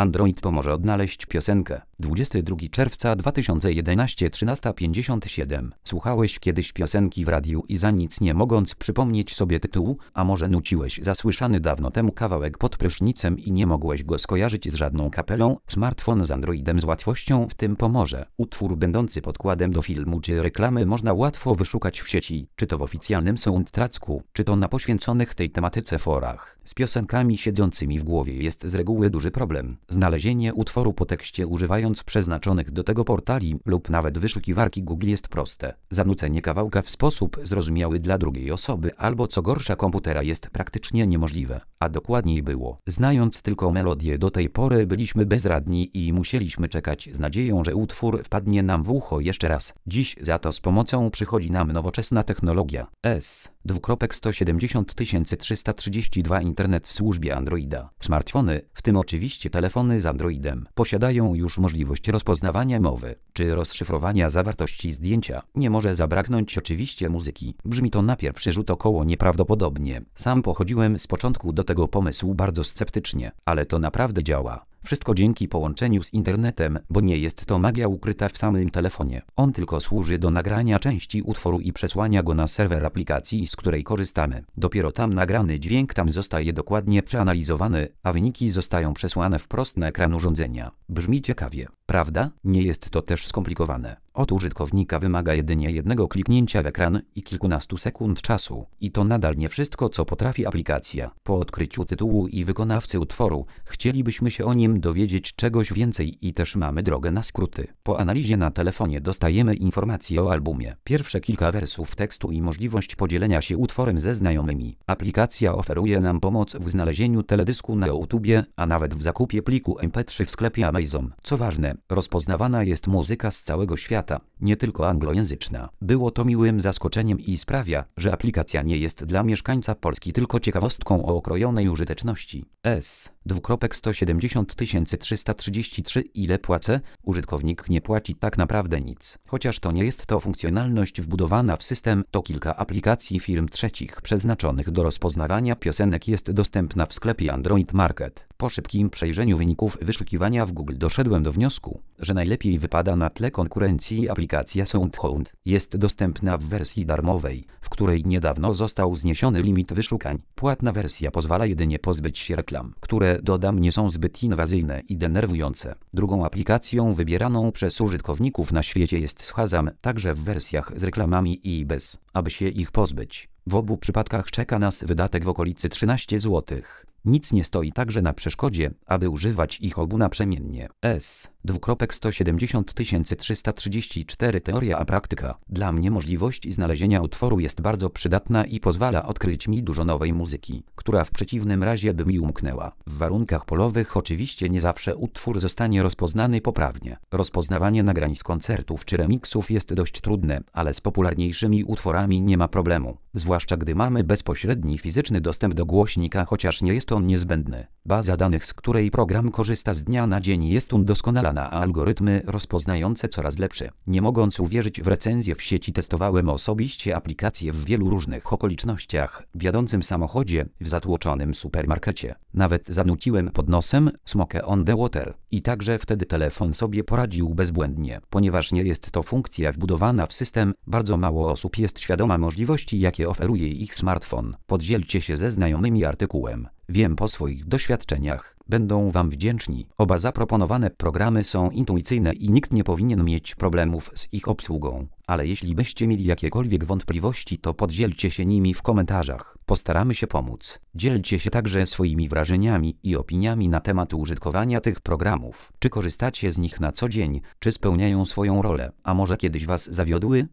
Android pomoże odnaleźć piosenkę. 22 czerwca 2011, 13:57. Słuchałeś kiedyś piosenki w radiu i za nic nie mogąc przypomnieć sobie tytułu, a może nuciłeś zasłyszany dawno temu kawałek pod prysznicem i nie mogłeś go skojarzyć z żadną kapelą? Smartfon z Androidem z łatwością w tym pomoże. Utwór będący podkładem do filmu czy reklamy można łatwo wyszukać w sieci, czy to w oficjalnym soundtracku, czy to na poświęconych tej tematyce forach. Z piosenkami siedzącymi w głowie jest z reguły duży problem. Znalezienie utworu po tekście używając przeznaczonych do tego portali lub nawet wyszukiwarki Google jest proste. Zanucenie kawałka w sposób zrozumiały dla drugiej osoby albo co gorsza komputera jest praktycznie niemożliwe. A dokładniej było. Znając tylko melodię do tej pory byliśmy bezradni i musieliśmy czekać z nadzieją, że utwór wpadnie nam w ucho jeszcze raz. Dziś za to z pomocą przychodzi nam nowoczesna technologia. S. 2.170 332 Internet w służbie Androida. Smartfony, w tym oczywiście telefony z Androidem, posiadają już możliwość rozpoznawania mowy, czy rozszyfrowania zawartości zdjęcia. Nie może zabraknąć oczywiście muzyki. Brzmi to na pierwszy rzut około nieprawdopodobnie. Sam pochodziłem z początku do tego pomysłu bardzo sceptycznie, ale to naprawdę działa. Wszystko dzięki połączeniu z internetem, bo nie jest to magia ukryta w samym telefonie. On tylko służy do nagrania części utworu i przesłania go na serwer aplikacji, z której korzystamy. Dopiero tam nagrany dźwięk tam zostaje dokładnie przeanalizowany, a wyniki zostają przesłane wprost na ekran urządzenia. Brzmi ciekawie, prawda? Nie jest to też skomplikowane. Od użytkownika wymaga jedynie jednego kliknięcia w ekran i kilkunastu sekund czasu. I to nadal nie wszystko, co potrafi aplikacja. Po odkryciu tytułu i wykonawcy utworu, chcielibyśmy się o nim dowiedzieć czegoś więcej i też mamy drogę na skróty. Po analizie na telefonie dostajemy informacje o albumie, pierwsze kilka wersów tekstu i możliwość podzielenia się utworem ze znajomymi. Aplikacja oferuje nam pomoc w znalezieniu teledysku na YouTubie, a nawet w zakupie pliku MP3 w sklepie Amazon. Co ważne, rozpoznawana jest muzyka z całego świata, nie tylko anglojęzyczna. Było to miłym zaskoczeniem i sprawia, że aplikacja nie jest dla mieszkańca Polski tylko ciekawostką o okrojonej użyteczności. S. 2.170 333 Ile płacę? Użytkownik nie płaci tak naprawdę nic. Chociaż to nie jest to funkcjonalność wbudowana w system, to kilka aplikacji firm trzecich przeznaczonych do rozpoznawania piosenek jest dostępna w sklepie Android Market. Po szybkim przejrzeniu wyników wyszukiwania w Google doszedłem do wniosku, że najlepiej wypada na tle konkurencji aplikacja SoundHound. Jest dostępna w wersji darmowej, w której niedawno został zniesiony limit wyszukań. Płatna wersja pozwala jedynie pozbyć się reklam, które dodam nie są zbyt inwazyjne i denerwujące. Drugą aplikacją wybieraną przez użytkowników na świecie jest Shazam, także w wersjach z reklamami i bez, aby się ich pozbyć. W obu przypadkach czeka nas wydatek w okolicy 13 zł. Nic nie stoi także na przeszkodzie, aby używać ich obu naprzemiennie. S. 2.170 334 Teoria a praktyka. Dla mnie możliwość znalezienia utworu jest bardzo przydatna i pozwala odkryć mi dużo nowej muzyki, która w przeciwnym razie by mi umknęła. W warunkach polowych oczywiście nie zawsze utwór zostanie rozpoznany poprawnie. Rozpoznawanie nagrań z koncertów czy remiksów jest dość trudne, ale z popularniejszymi utworami nie ma problemu. Zwłaszcza gdy mamy bezpośredni fizyczny dostęp do głośnika, chociaż nie jest on niezbędny. Baza danych, z której program korzysta z dnia na dzień jest udoskonalana, a algorytmy rozpoznające coraz lepsze. Nie mogąc uwierzyć w recenzje w sieci, testowałem osobiście aplikację w wielu różnych okolicznościach. W jadącym samochodzie, w zatłoczonym supermarkecie. Nawet zanuciłem pod nosem Smoke on the Water. I także wtedy telefon sobie poradził bezbłędnie. Ponieważ nie jest to funkcja wbudowana w system, bardzo mało osób jest świadoma możliwości, jakie oferuje ich smartfon. Podzielcie się ze znajomymi artykułem. Wiem po swoich doświadczeniach. Będą Wam wdzięczni. Oba zaproponowane programy są intuicyjne i nikt nie powinien mieć problemów z ich obsługą. Ale jeśli byście mieli jakiekolwiek wątpliwości, to podzielcie się nimi w komentarzach. Postaramy się pomóc. Dzielcie się także swoimi wrażeniami i opiniami na temat użytkowania tych programów. Czy korzystacie z nich na co dzień? Czy spełniają swoją rolę? A może kiedyś Was zawiodły?